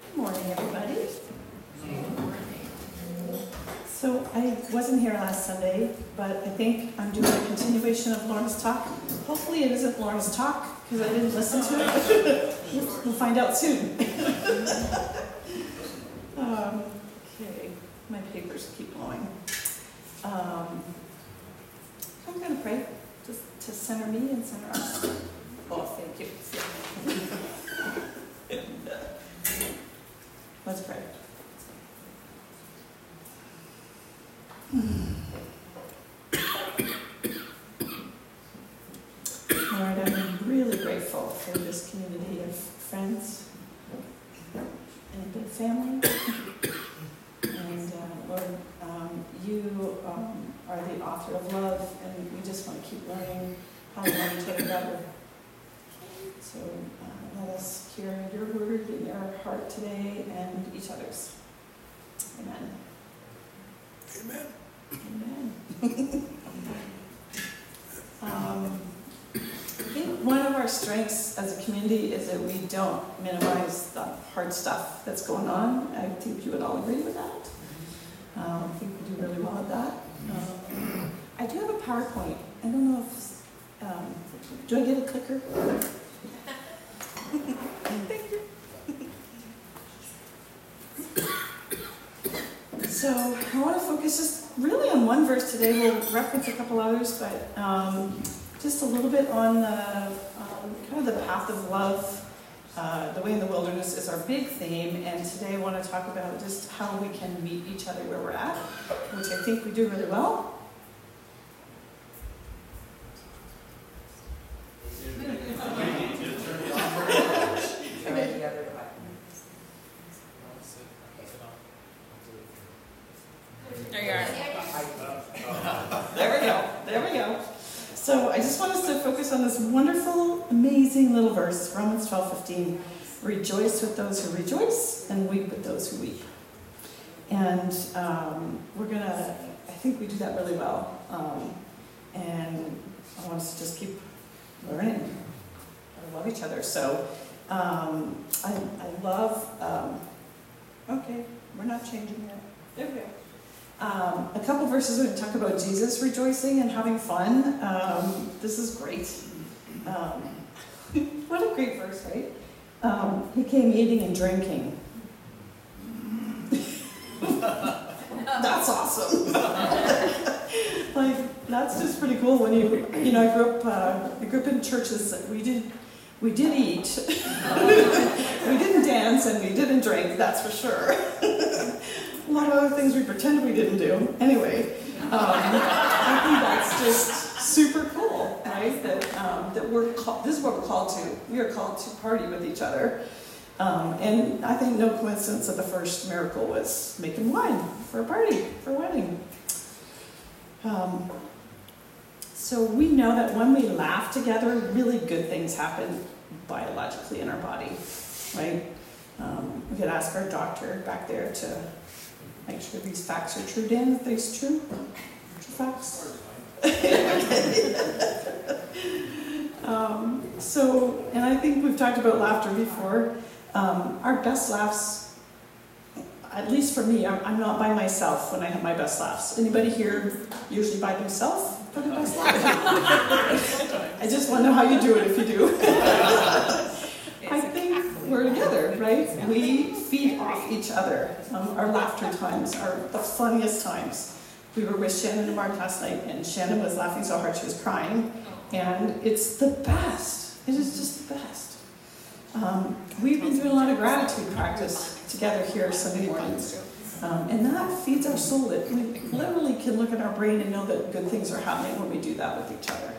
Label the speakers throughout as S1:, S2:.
S1: Good morning, everybody. So I wasn't here last Sunday, but I think I'm doing a continuation of Lorna's talk. Hopefully it isn't Lorna's talk, because I didn't listen to it. We'll find out soon. Okay, my papers keep blowing. I'm going to pray to center me and center us. Oh, thank you. Let's pray. Lord, I'm really grateful for this community of friends and family. And Lord, you are the author of love, and we just want to keep learning how to love each other better. So let us hear your word in your heart today and each other's. Amen.
S2: Amen.
S1: Amen. I think one of our strengths as a community is that we don't minimize the hard stuff that's going on. I think you would all agree with that. I think we do really well at that. I do have a PowerPoint. I don't know if, do I get a clicker? Thank you. So I want to focus just really on one verse today. We'll reference a couple others, but just a little bit on the kind of the path of love. The way in the wilderness is our big theme, and today I want to talk about just how we can meet each other where we're at, which I think we do really well. There we go. So I just want us to focus on this wonderful, amazing little verse, Romans 12:15. Rejoice with those who rejoice, and weep with those who weep. And I think we do that really well. And I want us to just keep learning how to love each other. So I love, okay, we're not changing yet. There we go. A couple verses when we talk about Jesus rejoicing and having fun. This is great. What a great verse, right? He came eating and drinking. That's awesome. That's just pretty cool. When I grew up in churches that we did eat. We didn't dance and we didn't drink, that's for sure. A lot of other things we pretended we didn't do. Anyway, I think that's just super cool, right? That this is what we're called to. We are called to party with each other. And I think no coincidence that the first miracle was making wine for a party, for a wedding. So we know that when we laugh together, really good things happen biologically in our body, right? We could ask our doctor back there to make sure these facts are true. Dan, are these true? True facts? And I think we've talked about laughter before. Our best laughs, at least for me, I'm not by myself when I have my best laughs. Anybody here usually by themselves for the best laugh? I just want to know how you do it if you do. I think we're together, right? We feed off each other. Our laughter times are the funniest times. We were with Shannon and Mark last night, and Shannon was laughing so hard she was crying, and it's the best. It is just the best. We've been doing a lot of gratitude practice together here Sunday mornings, and that feeds our soul. That we literally can look at our brain and know that good things are happening when we do that with each other.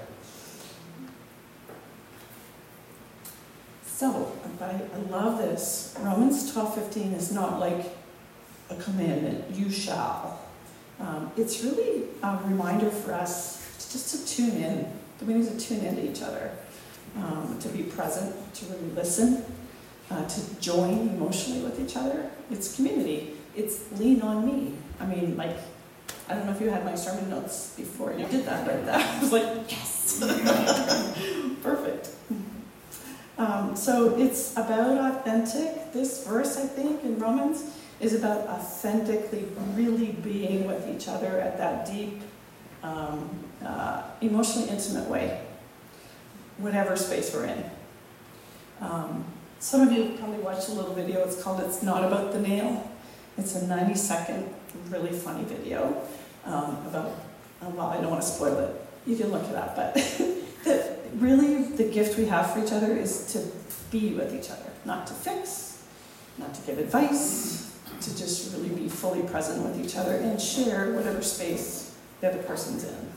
S1: So, I love this. Romans 12:15 is not like a commandment, you shall. It's really a reminder for us just to tune in. We need to tune into each other, to be present, to really listen, to join emotionally with each other. It's community. It's lean on me. I mean, I don't know if you had my sermon notes before you did that, but that was like, yes! Perfect. So it's about authentic. This verse, I think, in Romans is about authentically really being with each other at that deep, emotionally intimate way, whatever space we're in. Some of you probably watched a little video. It's called It's Not About the Nail. It's a 90-second, really funny video about, well, I don't want to spoil it. You can look it up, but really the gift we have for each other is to be with each other, not to fix, not to give advice, to just really be fully present with each other and share whatever space the other person's in.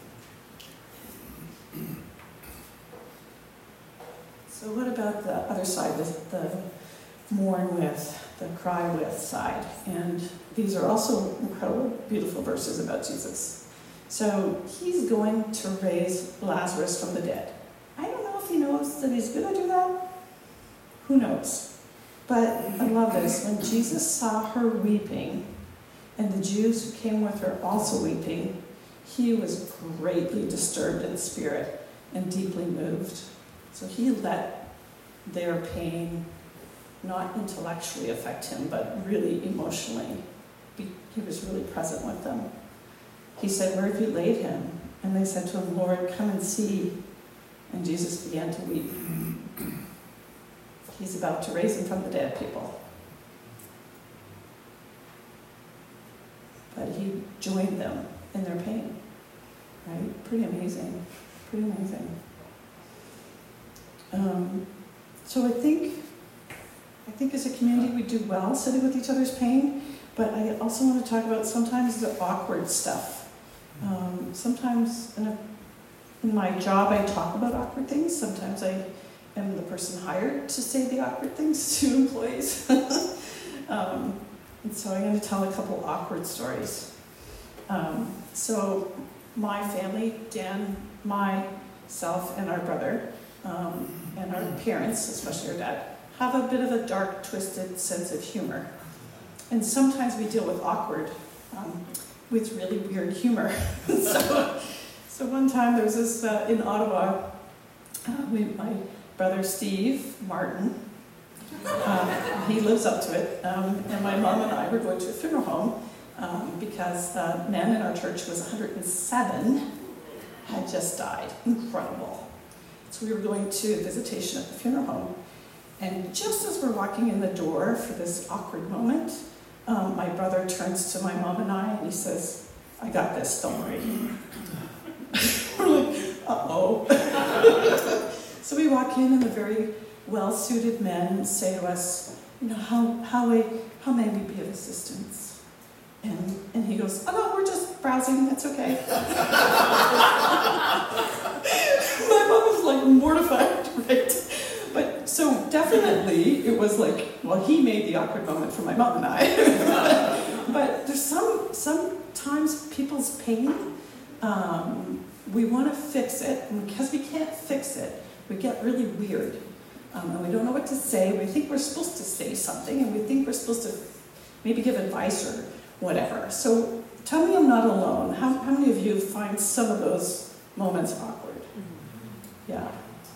S1: So what about the other side, the mourn with, the cry with side? And these are also incredible, beautiful verses about Jesus. So he's going to raise Lazarus from the dead. I don't know if he knows that he's going to do that. Who knows? But I love this. When Jesus saw her weeping, and the Jews who came with her also weeping, he was greatly disturbed in spirit and deeply moved. So he let their pain not intellectually affect him, but really emotionally. He was really present with them. He said, "Where have you laid him?" And they said to him, "Lord, come and see." And Jesus began to weep. He's about to raise him from the dead, people. But he joined them in their pain. Right? Pretty amazing. Pretty amazing. So I think as a community we do well sitting with each other's pain, but I also want to talk about sometimes the awkward stuff. Sometimes in my job I talk about awkward things. Sometimes I am the person hired to say the awkward things to employees. And so I'm going to tell a couple awkward stories. So my family, Dan, myself, and our brother, and our parents, especially our dad, have a bit of a dark, twisted sense of humor. And sometimes we deal with awkward, with really weird humor. So one time there was this, in Ottawa, my brother Steve Martin, he lives up to it, and my mom and I were going to a funeral home because the man in our church who was 107 had just died. Incredible. So we were going to a visitation at the funeral home. And just as we're walking in the door for this awkward moment, my brother turns to my mom and I and he says, "I got this, don't worry." We're like, uh-oh. So we walk in and the very well-suited men say to us, how may we be of assistance? And he goes, "Oh no, we're just browsing, it's okay." My mom was like mortified, right? But so definitely it was like, well, he made the awkward moment for my mom and I. But there's sometimes people's pain, we want to fix it, and because we can't fix it, we get really weird. And we don't know what to say. We think we're supposed to say something, and we think we're supposed to maybe give advice or whatever. So tell me I'm not alone. How many of you find some of those moments awkward? Yeah.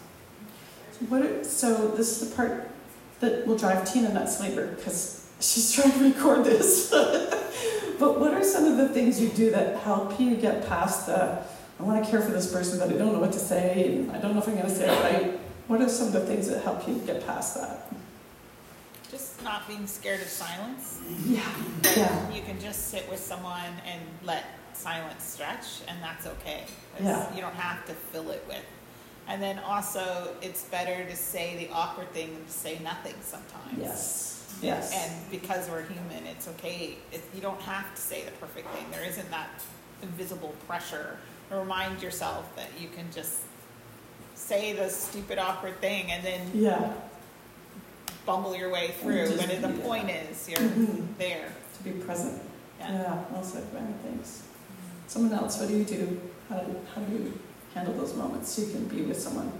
S1: So this is the part that will drive Tina nuts later, because she's trying to record this. But what are some of the things you do that help you get past the, I want to care for this person, but I don't know what to say, and I don't know if I'm going to say it right? What are some of the things that help you get past that?
S3: Just not being scared of silence.
S1: Yeah. Yeah.
S3: You can just sit with someone and let silence stretch, and that's okay.
S1: Yeah.
S3: You don't have to fill it with. And then also, it's better to say the awkward thing than to say nothing sometimes.
S1: Yes. Yes.
S3: And because we're human, it's okay. You don't have to say the perfect thing. There isn't that invisible pressure. Remind yourself that you can just say the stupid, awkward thing and then bumble your way through. But the point is, you're there.
S1: To be present.
S3: Yeah.
S1: Well said, Brian. Thanks. Someone else, what do you do? How do you handle those moments so you can be with someone?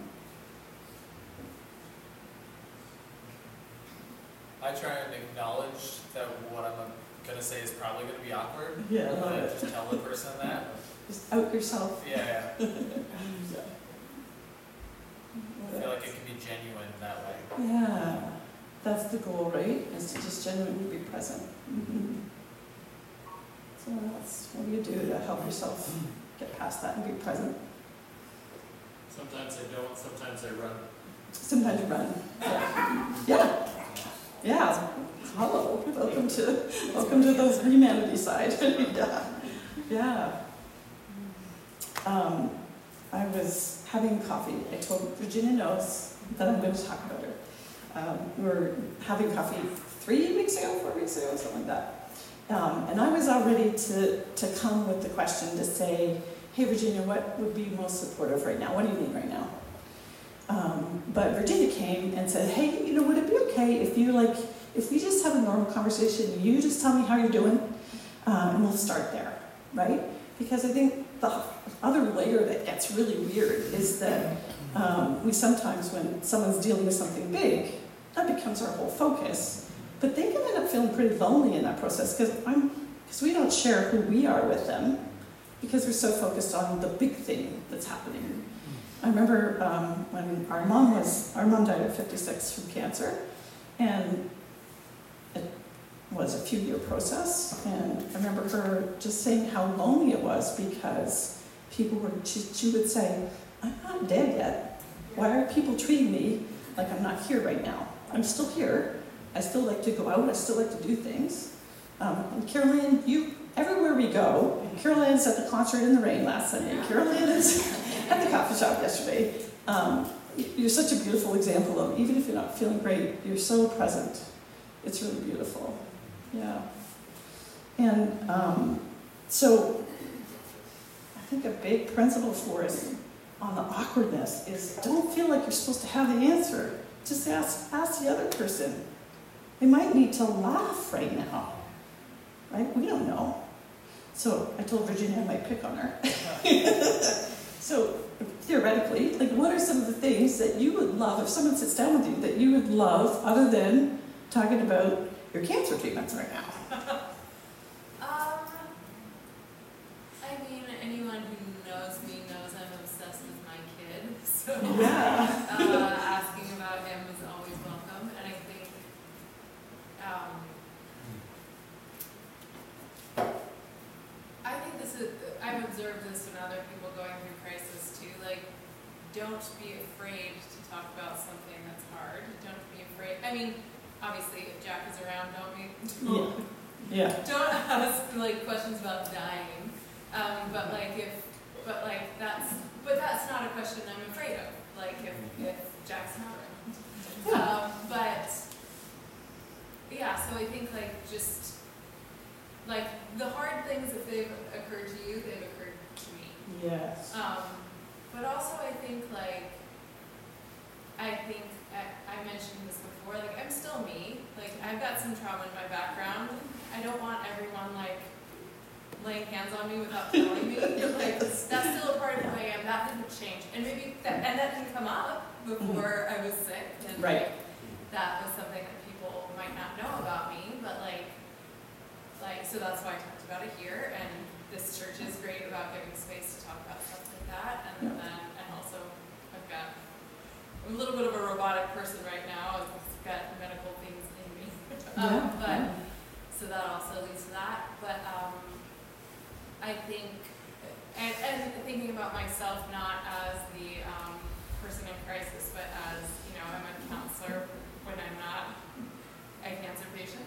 S4: I try and acknowledge that what I'm going to say is probably going to be awkward.
S1: Yeah, I
S4: and
S1: love
S4: I
S1: it.
S4: just tell the person that.
S1: Just out yourself.
S4: Yeah. I feel like it can be genuine that way.
S1: Yeah, that's the goal, right? Is to just genuinely be present. So what do you do to help yourself get past that and be present?
S4: Sometimes I don't, sometimes I run.
S1: Sometimes run. Yeah. Yeah. Hello. Welcome to the humanity side. Yeah. I was having coffee. I told Virginia knows that I'm going to talk about her. We were having coffee 4 weeks ago, something like that. And I was all ready to come with the question to say, hey Virginia, what would be most supportive right now? What do you need right now? But Virginia came and said, hey, would it be okay if we just have a normal conversation, you just tell me how you're doing, and we'll start there, right? Because I think the other layer that gets really weird is that we sometimes, when someone's dealing with something big, that becomes our whole focus. But they can end up feeling pretty lonely in that process because we don't share who we are with them because we're so focused on the big thing that's happening. I remember when our mom died at 56 from cancer, and it was a few-year process, and I remember her just saying how lonely it was because she would say, I'm not dead yet. Why are people treating me like I'm not here right now? I'm still here. I still like to go out. I still like to do things. And Carol-Ann, everywhere we go, Carol-Ann's at the concert in the rain last Sunday. Carol-Ann is at the coffee shop yesterday. You're such a beautiful example of, even if you're not feeling great, you're so present. It's really beautiful. Yeah. And so I think a big principle for us on the awkwardness is don't feel like you're supposed to have the answer. Just ask the other person. They might need to laugh right now. Right? We don't know. So I told Virginia I might pick on her. So theoretically, what are some of the things that you would love if someone sits down with you that you would love other than talking about your cancer treatments right now?
S5: I mean, anyone who knows me knows I'm obsessed with my kid. So
S1: Yeah.
S5: asking about him is always welcome. And I think I've observed this in other people going through crisis too. Don't be afraid to talk about something that's hard. Don't be afraid. I mean, obviously, if Jack is around, don't ask questions about dying. That's not a question I'm afraid of. If Jack's not around. So I think the hard things, if they've occurred to you, they've occurred to me.
S1: Yes.
S5: But also I think I mentioned this before, I'm still me. I've got some trauma in my background. I don't want everyone laying hands on me without telling me. That's still a part of who I am. That didn't change. And maybe that didn't come up before I was sick. And
S1: right.
S5: That was something that people might not know about me, but so that's why I talked about it here, and this church is great about giving space to talk about stuff like that, and also I'm a little bit of a robotic person right now. I've got medical things in me, so that also leads to that. But I think, and thinking about myself not as the person in crisis, but as I'm a counselor when I'm not a cancer patient.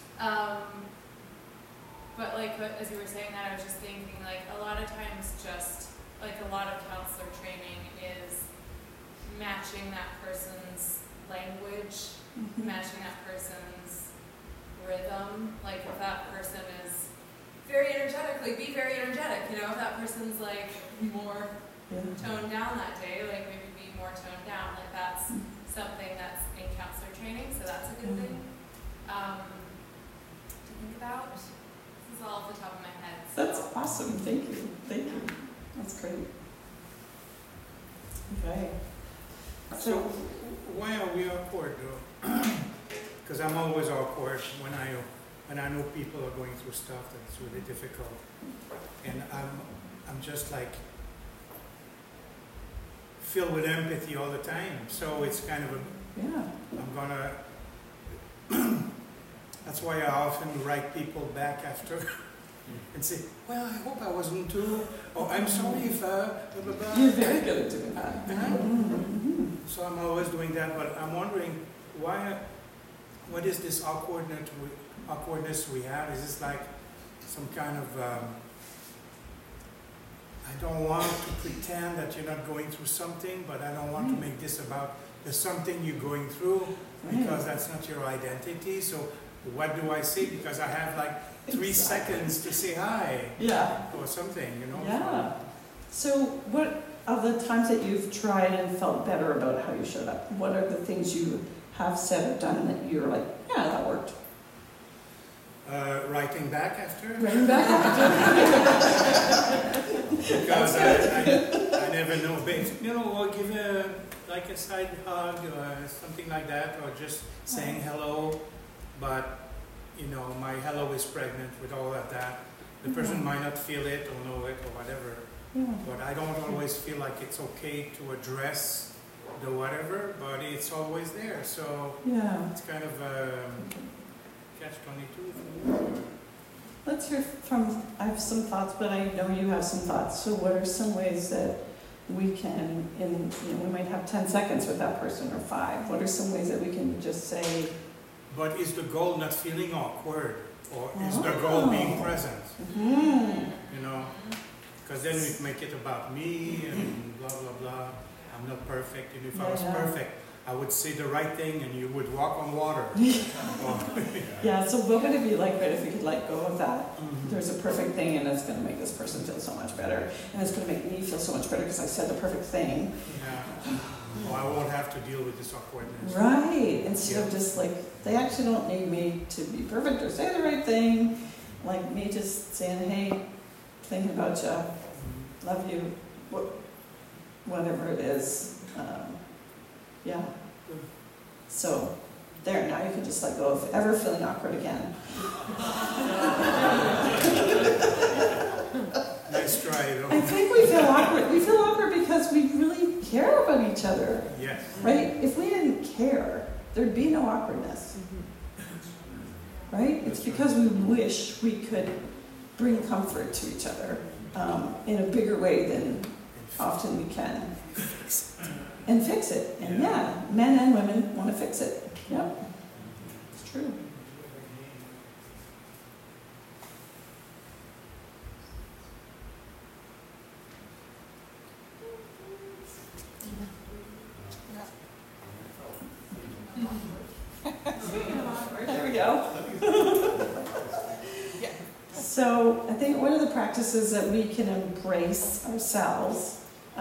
S5: But as you were saying that, I was just thinking a lot of times a lot of counselor training is matching that person's language, matching that person's rhythm. If that person is very energetic, be very energetic. If that person's more toned down that day, maybe be more toned down. That's something that's in counselor training, so that's a good thing to think about. This is all off the top of my head. So.
S1: That's awesome. Thank you. That's great. Okay.
S2: So why are we awkward though? Because I'm always awkward when I know people are going through stuff that's really difficult, and I'm just filled with empathy all the time. So it's kind of a,
S1: Yeah.
S2: I'm gonna, that's why I often write people back after and say, well, I hope I wasn't too, or I'm sorry if, blah, blah, blah.
S1: You're very good at doing that.
S2: Uh-huh.
S1: Mhm.
S2: So I'm always doing that, but I'm wondering what is this awkwardness we have? Is this like some kind of, I don't want to pretend that you're not going through something, but I don't want to make this about there's something you're going through, because that's not your identity. So what do I say? Because I have like 3 seconds to say hi
S1: Yeah.
S2: or something, you know?
S1: Yeah. So what of the times that you've tried and felt better about how you showed up, what are the things you have said or done that you're like, yeah, that worked?
S2: Writing back after?
S1: Bring back
S2: Because I never know, but you know, or give a side hug or something like that, or just saying hello, but you know, my hello is pregnant with all of that. The person might not feel it or know it or whatever, but I don't always feel like it's okay to address the whatever, but it's always there, so
S1: Yeah.
S2: it's kind of catch-22.
S1: Let's hear from, I have some thoughts, but I know you have some thoughts. So what are some ways that we can, we might have 10 seconds with that person or 5. What are some ways that we can just say,
S2: But is the goal not feeling awkward, or is the goal being present? You know, because then we make it about me and blah blah blah. I'm not perfect, and if I was perfect, I would say the right thing, and you would walk on water.
S1: Yeah, so what would it be like if we could let go of that? There's a perfect thing, and it's going to make this person feel so much better, and it's going to make me feel so much better because I said the perfect thing.
S2: Yeah. Well, I won't have to deal with this awkwardness.
S1: Right, instead of just like, they actually don't need me to be perfect or say the right thing, like me just saying, hey, thinking about you, love you, whatever it is. Yeah. So, there, now you can just let go of ever feeling awkward again.
S2: Nice try, though.
S1: I think we feel awkward. We feel awkward because we really care about each other,
S2: Yes.
S1: right? If we didn't care, there'd be no awkwardness, right? It's because we wish we could bring comfort to each other in a bigger way than often we can. And fix it. And yeah, men and women want to fix it. Yep. It's true. There we go. So I think one of the practices that we can embrace ourselves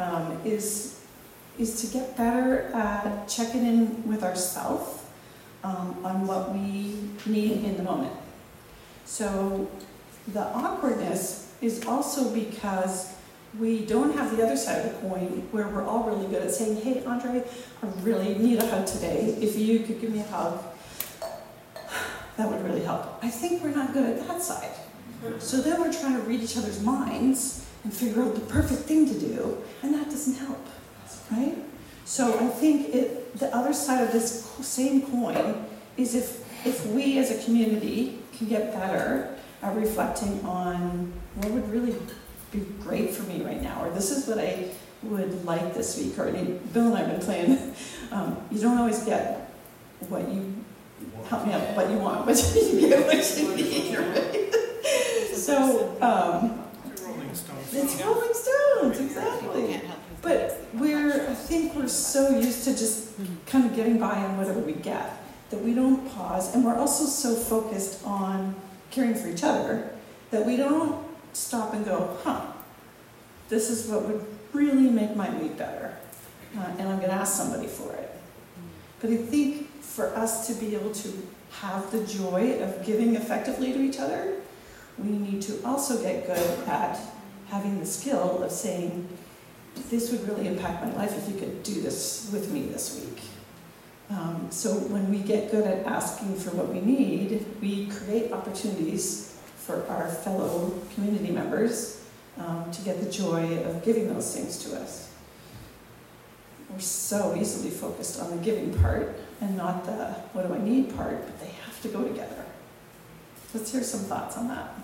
S1: is to get better at checking in with ourselves on what we need in the moment. So the awkwardness is also because we don't have the other side of the coin where we're all really good at saying, hey, Andre, I really need a hug today. If you could give me a hug, that would really help. I think we're not good at that side. So then we're trying to read each other's minds and figure out the perfect thing to do, and that doesn't help, right? So I think the other side of this same coin is if we as a community can get better at reflecting on what would really be great for me right now, or this is what I would like this week, or Bill and I have been playing, you don't always get what you, help me out, what you want, but you get what you need, right? So,
S2: Rolling Stones.
S1: it's Rolling Stones, exactly. But I think we're so used to just kind of getting by on whatever we get, that we don't pause, and we're also so focused on caring for each other, that we don't stop and go, this is what would really make my week better, and I'm going to ask somebody for it. But I think for us to be able to have the joy of giving effectively to each other, we need to also get good at having the skill of saying, this would really impact my life if you could do this with me this week. So when we get good at asking for what we need, we create opportunities for our fellow community members to get the joy of giving those things to us. we're so easily focused on the giving part and not the what do I need part, but they have to go together. Let's hear some thoughts on that.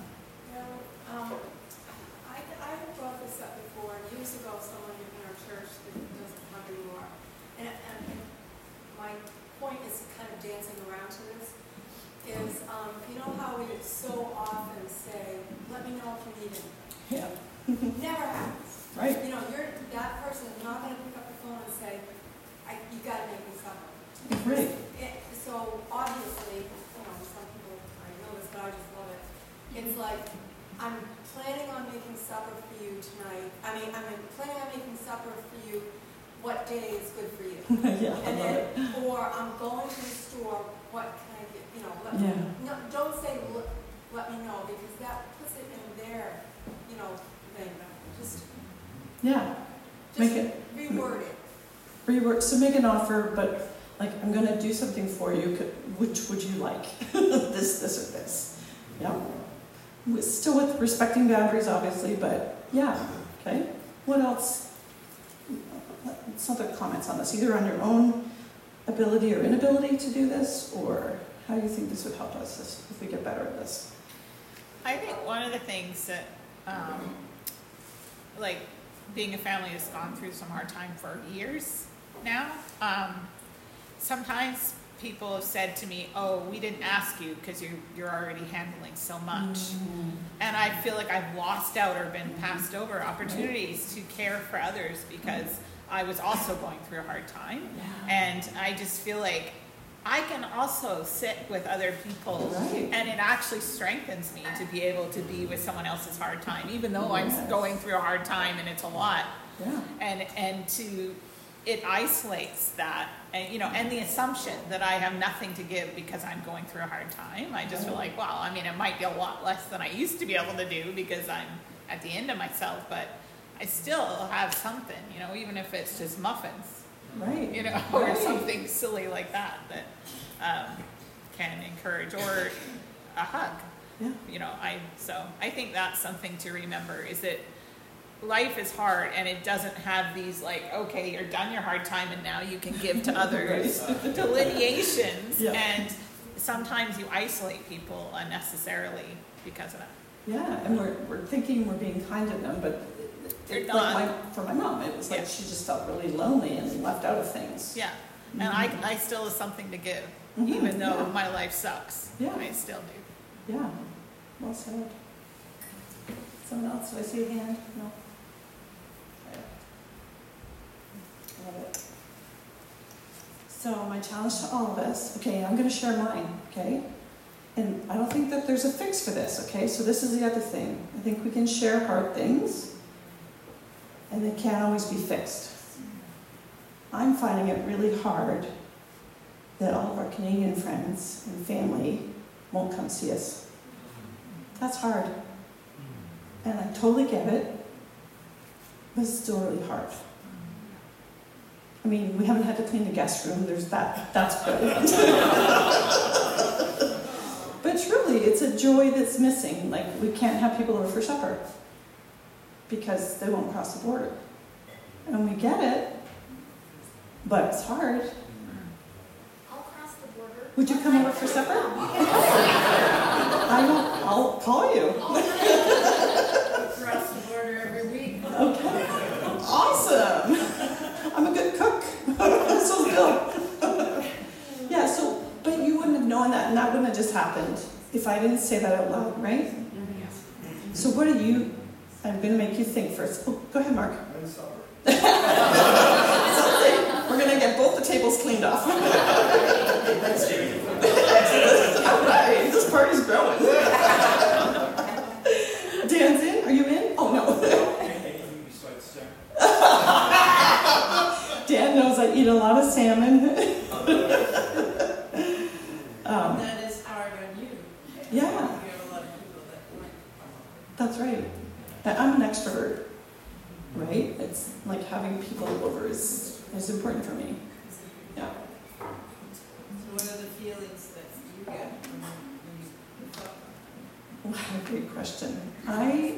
S6: I brought this up before. Years ago, someone in our church that doesn't come anymore. And my point is kind of dancing around to this. Is, you know how we so often say, let me know if you need anything.
S1: Yeah.
S6: Never happens.
S1: Right.
S6: You know, that person is not going to pick up the phone and say, you got to make me supper.
S1: Right.
S6: So obviously, you know, some people I know this, but I just love it. It's like, I'm planning on making supper for you tonight. I'm planning on making supper for you. What day is good for you?
S1: Yeah, I
S6: And
S1: love
S6: then,
S1: it.
S6: or I'm going to the store. What can I get? You know,
S1: Yeah.
S6: no, don't say let me know, because that puts it in their, you know, thing. Just
S1: Yeah. Make it
S6: reword it.
S1: reword. So make an offer, but like I'm going to do something for you. Which would you like? this, or this? Yeah. Still with respecting boundaries, obviously, but yeah. Okay. What else? Some other comments on this, either on your own ability or inability to do this, or how do you think this would help us if we get better at this?
S3: I think one of the things that, like, being a family that's gone through some hard time for years now, sometimes people have said to me, oh, we didn't ask you because you're already handling so much.
S1: Mm-hmm.
S3: And I feel like I've lost out or been passed over opportunities to care for others because I was also going through a hard time.
S1: Yeah.
S3: And I just feel like I can also sit with other people,
S1: Right.
S3: and it actually strengthens me to be able to be with someone else's hard time, even though
S1: Yes.
S3: I'm going through a hard time and it's a lot.
S1: Yeah.
S3: And it isolates that, and and the assumption that I have nothing to give because I'm going through a hard time. I just feel like, well, I mean, it might be a lot less than I used to be able to do because I'm at the end of myself, but I still have something, even if it's just muffins,
S1: Right.
S3: or
S1: Right.
S3: something silly like that can encourage, or a hug.
S1: Yeah.
S3: I think that's something to remember, is that life is hard, and it doesn't have these okay, you're done your hard time and now you can give to others delineations.
S1: Yeah.
S3: And sometimes you isolate people unnecessarily because of that.
S1: Yeah, and we're thinking we're being kind to them, but
S3: They're
S1: for my mom, it was like
S3: Yeah.
S1: she just felt really lonely and left out of things.
S3: Yeah, and I still have something to give,
S1: Mhm,
S3: even though
S1: yeah.
S3: my life sucks.
S1: Yeah.
S3: I still do.
S1: Yeah, well said. Someone else, do I see a hand? No? Okay. Love it. So my challenge to all of us, okay, I'm going to share mine, okay? And I don't think that there's a fix for this, okay? So this is the other thing. I think we can share hard things, and they can't always be fixed. I'm finding it really hard that all of our Canadian friends and family won't come see us. That's hard. And I totally get it, but it's still really hard. I mean, we haven't had to clean the guest room, there's that, that's good. But truly, it's a joy that's missing. Like, we can't have people over for supper because they won't cross the border. And we get it, but it's hard.
S6: I'll cross the border.
S1: Would you come over for supper? I'll call you.
S5: Cross the border every week.
S1: Okay. Awesome. I'm a good cook. So good. Yeah, but you wouldn't have known that, and that wouldn't have just happened if I didn't say that out loud, right? So what I'm going to make you think first. Oh, go ahead, Mark. We're going to get both the tables cleaned off. All right, this party's growing. Dan's in? Are you in? Oh, no. Dan knows I eat a lot of salmon.
S7: That is hard on you.
S1: Yeah.
S7: You have a lot of people that might
S1: That's right. I'm an extrovert, right? It's like having people over is important for me. Yeah.
S7: So what are the feelings that you get when you talk?
S1: Wow, great question.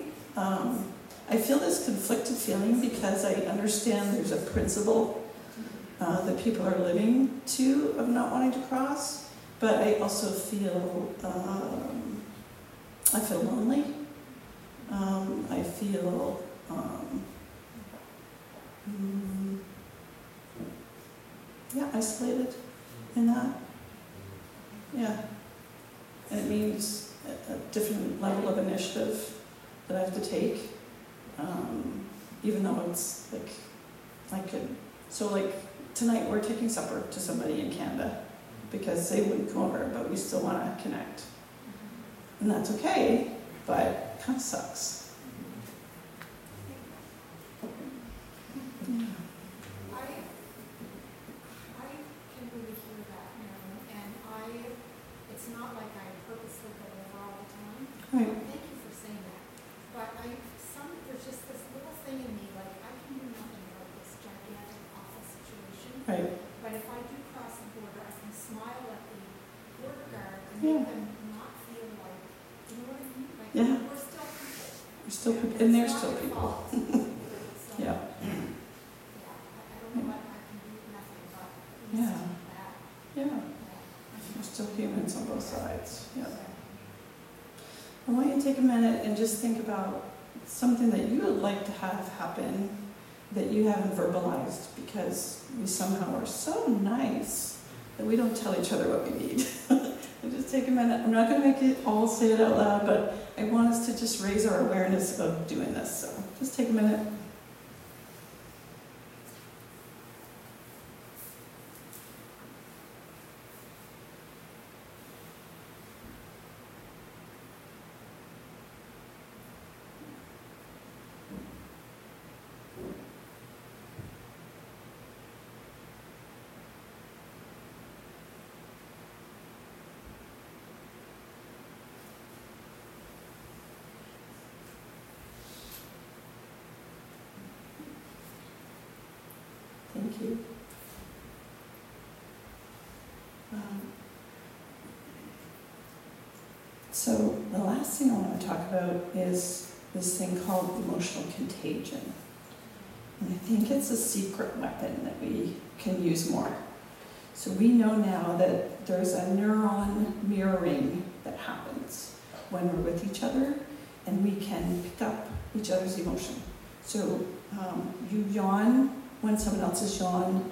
S1: I feel this conflicted feeling because I understand there's a principle that people are living to of not wanting to cross, but I also feel lonely. I feel isolated in that. Yeah. And it means a different level of initiative that I have to take, even though it's like, tonight we're taking supper to somebody in Canada because they wouldn't come over, but we still want to connect. And that's okay, but it kind of sucks. Yeah.
S6: I can really hear that, Marilyn, and it's not like I purposely go over all the time.
S1: Right.
S6: Thank you for saying that. But there's just this little thing in me, like I can do nothing about this gigantic awful situation.
S1: Right.
S6: But if I do cross the border, I can smile at the border guard and
S1: Yeah.
S6: make them not feel like, you know what I mean? Like
S1: Yeah.
S6: we're still people.
S1: We're still people, and they're
S6: It's
S1: still
S6: not your
S1: people.
S6: fault. So,
S1: Yeah.
S6: I don't know what I can do, nothing but
S1: Yeah.
S6: listen to that.
S1: Yeah.
S6: Yeah.
S1: We're still humans on both sides. Yeah. I want you to take a minute and just think about something that you would like to have happen that you haven't verbalized because we somehow are so nice that we don't tell each other what we need. And just take a minute. I'm not going to make it all say it out loud, but I want us to just raise our awareness of doing this. So just take a minute. Thank you. So the last thing I want to talk about is this thing called emotional contagion. And I think it's a secret weapon that we can use more. So we know now that there's a neuron mirroring that happens when we're with each other, and we can pick up each other's emotion. So you yawn when someone else is yawn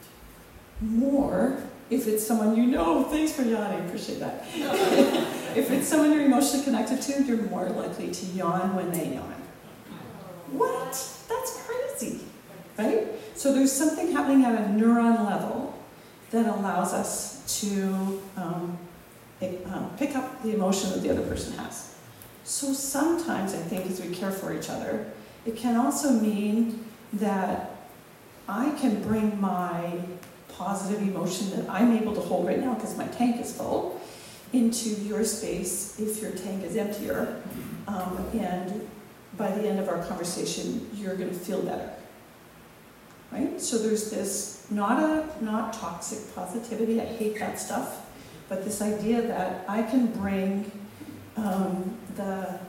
S1: more if it's someone you know. Thanks for yawning, appreciate that. If it's someone you're emotionally connected to, you're more likely to yawn when they yawn. What? That's crazy, right? So there's something happening at a neuron level that allows us to pick up the emotion that the other person has. So sometimes I think as we care for each other, it can also mean that I can bring my positive emotion that I'm able to hold right now because my tank is full into your space if your tank is emptier. And by the end of our conversation, you're going to feel better. Right? So there's this, not toxic positivity, I hate that stuff, but this idea that I can bring the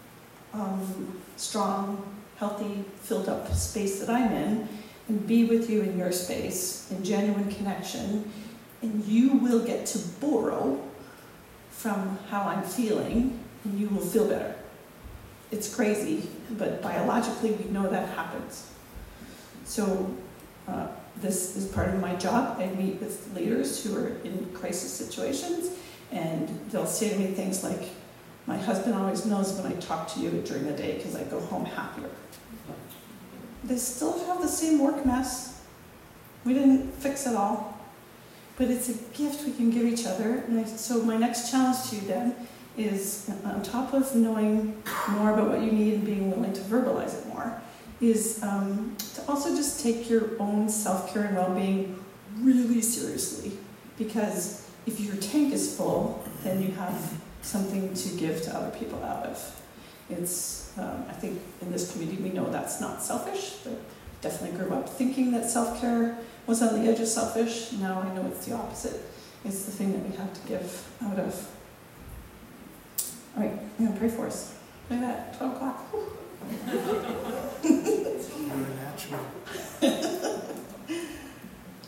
S1: strong, healthy, filled up space that I'm in and be with you in your space in genuine connection, and you will get to borrow from how I'm feeling, and you will feel better. It's crazy, but biologically we know that happens. So this is part of my job. I meet with leaders who are in crisis situations, and they'll say to me things like, my husband always knows when I talk to you during the day because I go home happier. They still have the same work mess. We didn't fix it all. But it's a gift we can give each other. And so my next challenge to you then is, on top of knowing more about what you need and being willing to verbalize it more, is to also just take your own self-care and well-being really seriously. Because if your tank is full, then you have something to give to other people out of. It's, I think in this community we know that's not selfish, but definitely grew up thinking that self-care was on the edge of selfish. Now I know it's the opposite. It's the thing that we have to give out of. All right, I'm going to pray for us. Look at that, 12 o'clock.
S2: You're a natural.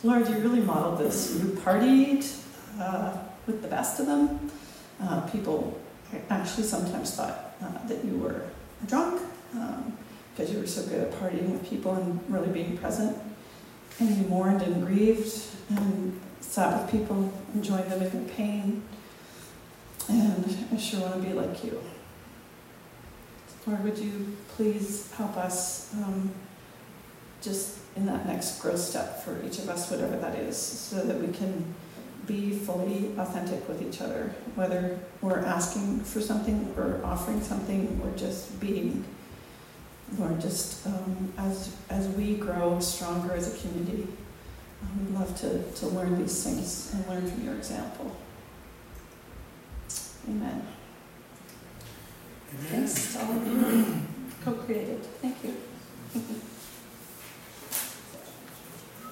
S1: Lord, you really modeled this. You partied with the best of them. People actually sometimes thought that you were drunk because you were so good at partying with people and really being present. And you mourned and grieved and sat with people, enjoying them in their pain. And I sure want to be like you. Lord, would you please help us just in that next growth step for each of us, whatever that is, so that we can be fully authentic with each other, whether we're asking for something or offering something or just being. Lord, just as we grow stronger as a community, we'd love to learn these things and learn from your example. Amen. Thanks to all of you co-created. Thank you.